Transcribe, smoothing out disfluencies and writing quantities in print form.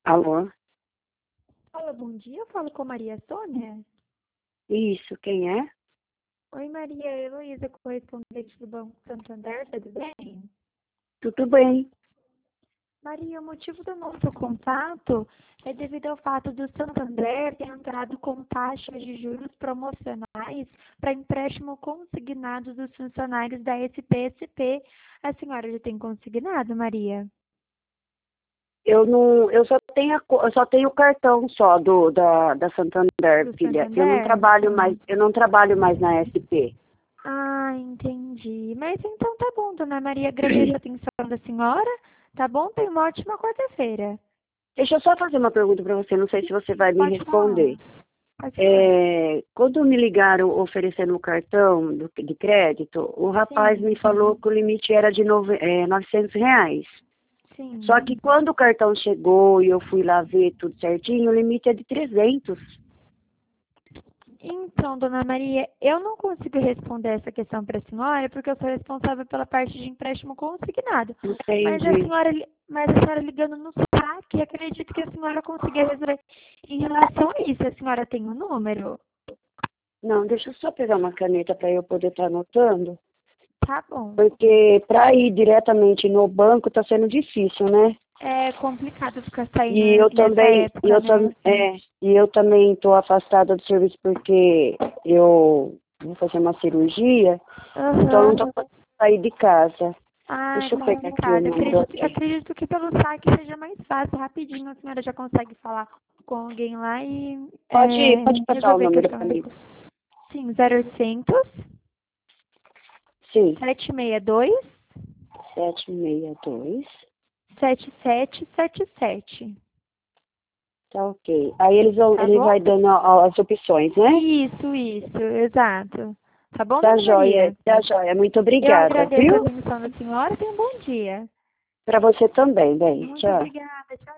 Alô? Olá, bom dia. Eu falo com Maria Sônia. Isso, quem é? Oi, Maria Heloísa, correspondente do Banco Santander, tudo bem? Tudo bem. Maria, o motivo do nosso contato é devido ao fato do Santander ter entrado com taxas de juros promocionais para empréstimo consignado dos funcionários da SPSP. A senhora já tem consignado, Maria? Eu não, eu só tenho o cartão só da Santander, Do filha. Santander? Sim. Eu não trabalho mais na SP. Ah, entendi. Mas então tá bom, dona Maria, agradeço a atenção da senhora. Tá bom? Tenha uma ótima quarta-feira. Deixa eu só fazer uma pergunta para você, não sei se você vai me Pode falar. responder. Pode falar. Quando me ligaram oferecendo o cartão de crédito, o rapaz Sim, me falou que o limite era de R$ 900. Só sim. que quando o cartão chegou e eu fui lá ver tudo certinho, o limite é de 300. Então, dona Maria, eu não consigo responder essa questão para a senhora porque eu sou responsável pela parte de empréstimo consignado. Mas a Entendi. senhora, mas a senhora ligando no saque, acredito que a senhora consiga resolver em relação a isso. A senhora tem o número? Não, deixa eu só pegar uma caneta para eu poder estar anotando, Tá bom. porque para ir diretamente no banco está sendo difícil, né? É complicado ficar saindo E eu nessa também, época, né? e eu também estou afastada do serviço porque eu vou fazer uma cirurgia, então eu não Aham. estou podendo sair de casa. Ah, é Deixa eu pegar aqui o complicado. número aqui. Acredito que pelo saque seja mais fácil, rapidinho a senhora já consegue falar com alguém lá e Pode passar o resolver a número questão para da... mim. Sim, 0800 Sim, 762 762. 7777. Tá ok. Aí Tá ele bom? vai dando as opções, né? Isso, exato. Tá bom, Tá dona joia, Maria? tá joia. Muito Eu obrigada, agradeço a viu? atenção da senhora. Tenha um bom dia. Para você também, bem. Muito Tchau. obrigada. Tchau.